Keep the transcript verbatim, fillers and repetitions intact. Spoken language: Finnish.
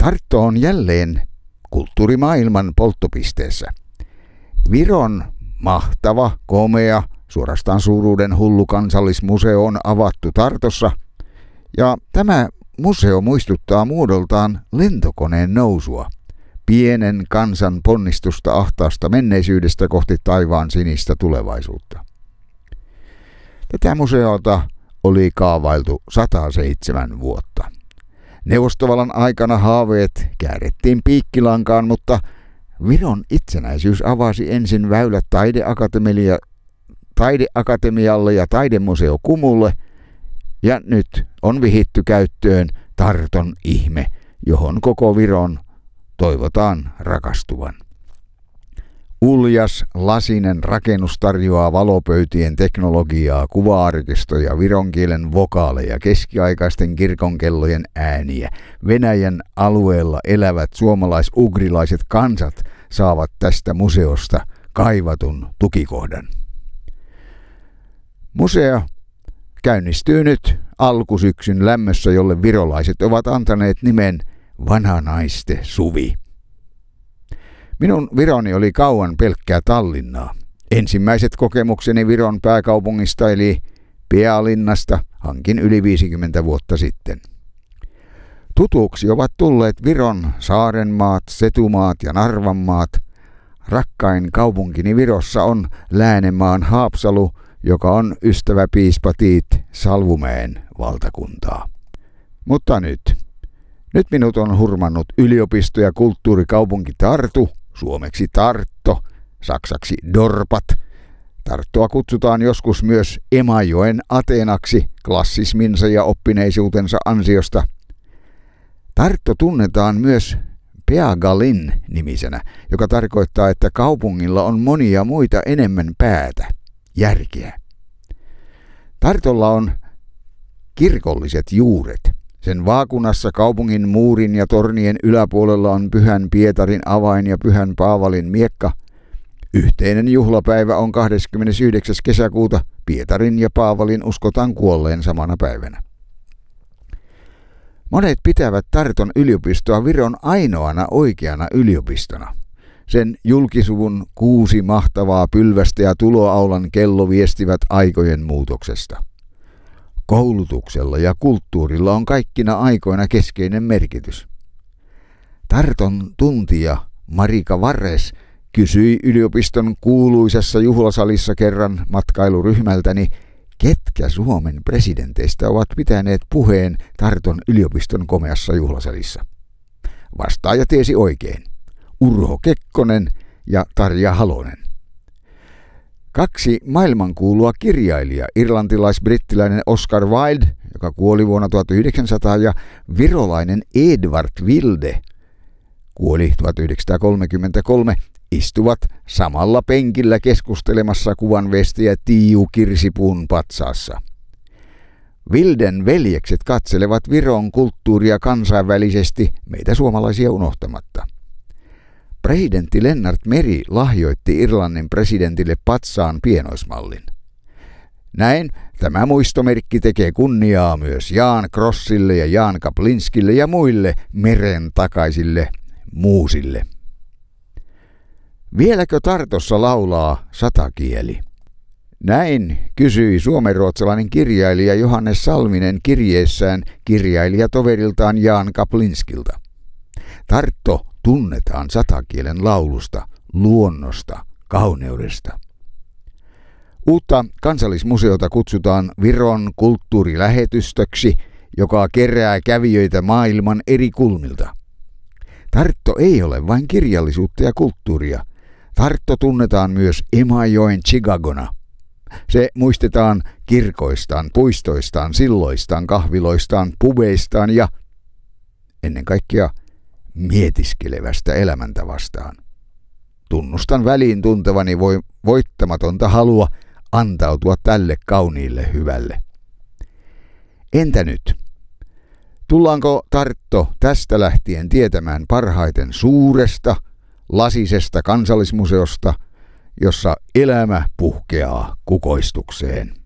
Tartto on jälleen kulttuurimaailman polttopisteessä. Viron mahtava, komea, suorastaan suuruuden hullu kansallismuseo on avattu Tartossa, ja tämä museo muistuttaa muodoltaan lentokoneen nousua, pienen kansan ponnistusta ahtaasta menneisyydestä kohti taivaan sinistä tulevaisuutta. Tätä museota oli kaavailtu sata seitsemän vuotta. Neuvostovallan aikana haaveet käärettiin piikkilankaan, mutta Viron itsenäisyys avasi ensin väylät taideakatemia, taideakatemialle ja taidemuseo Kumulle, ja nyt on vihitty käyttöön Tarton ihme, johon koko Viron toivotaan rakastuvan. Uljas, lasinen rakennus tarjoaa valopöytien teknologiaa, kuva-arkistoja, viron kielen vokaaleja, keskiaikaisten kirkonkellojen ääniä. Venäjän alueella elävät suomalais-ugrilaiset kansat saavat tästä museosta kaivatun tukikohdan. Museo käynnistyy nyt alkusyksyn lämmössä, jolle virolaiset ovat antaneet nimen Vanhanaiste suvi. Minun Vironi oli kauan pelkkää Tallinnaa. Ensimmäiset kokemukseni Viron pääkaupungista eli Pealinnasta hankin yli viisikymmentä vuotta sitten. Tutuksi ovat tulleet Viron Saarenmaat, Setumaat ja Narvanmaat. Rakkain kaupunkini Virossa on Läänemaan Haapsalu, joka on ystäväpiispa Tiit Salvumäen valtakuntaa. Mutta nyt. Nyt minut on hurmannut yliopisto- ja kulttuurikaupunki Tartu, suomeksi Tartto, saksaksi Dorpat. Tarttoa kutsutaan joskus myös Emajoen Ateenaksi klassisminsa ja oppineisuutensa ansiosta. Tartto tunnetaan myös Peagalin nimisenä, joka tarkoittaa, että kaupungilla on monia muita enemmän päätä, järkeä. Tartolla on kirkolliset juuret. Sen vaakunassa kaupungin muurin ja tornien yläpuolella on Pyhän Pietarin avain ja Pyhän Paavalin miekka. Yhteinen juhlapäivä on kahdeskymmenesyhdeksäs kesäkuuta. Pietarin ja Paavalin uskotaan kuolleen samana päivänä. Monet pitävät Tarton yliopistoa Viron ainoana oikeana yliopistona. Sen julkisuvun kuusi mahtavaa pylvästä ja tuloaulan kello viestivät aikojen muutoksesta. Koulutuksella ja kulttuurilla on kaikkina aikoina keskeinen merkitys. Tarton tuntija Marika Varres kysyi yliopiston kuuluisassa juhlasalissa kerran matkailuryhmältäni, ketkä Suomen presidenteistä ovat pitäneet puheen Tarton yliopiston komeassa juhlasalissa. Vastaaja tiesi oikein. Urho Kekkonen ja Tarja Halonen. Kaksi maailmankuulua kirjailijaa, irlantilais-brittiläinen Oscar Wilde, joka kuoli vuonna tuhatyhdeksänsataa, ja virolainen Edward Wilde, kuoli tuhatyhdeksänsataakolmekymmentäkolme, istuvat samalla penkillä keskustelemassa kuvanvestiä Tiiu Kirsipuun patsaassa. Wilden veljekset katselevat Viron kulttuuria kansainvälisesti, meitä suomalaisia unohtamatta. Presidentti Lennart Meri lahjoitti Irlannin presidentille patsaan pienoismallin. Näin tämä muistomerkki tekee kunniaa myös Jaan Krossille ja Jaan Kaplinskille ja muille meren takaisille muusille. Vieläkö Tartossa laulaa satakieli? Näin kysyi suomenruotsalainen kirjailija Johannes Salminen kirjeessään kirjailijatoveriltaan Jaan Kaplinskilta. Tartto tunnetaan satakielen laulusta, luonnosta, kauneudesta. Uutta kansallismuseota kutsutaan Viron kulttuurilähetystöksi, joka kerää kävijöitä maailman eri kulmilta. Tartto ei ole vain kirjallisuutta ja kulttuuria. Tartto tunnetaan myös Emajoen Chicagona. Se muistetaan kirkoistaan, puistoistaan, silloistaan, kahviloistaan, pubeistaan ja ennen kaikkea mietiskelevästä elämäntavastaan. Tunnustan väliin tuntevani voi, voittamatonta halua antautua tälle kauniille hyvälle. Entä nyt? Tullaanko Tartto tästä lähtien tietämään parhaiten suuresta, lasisesta kansallismuseosta, jossa elämä puhkeaa kukoistukseen?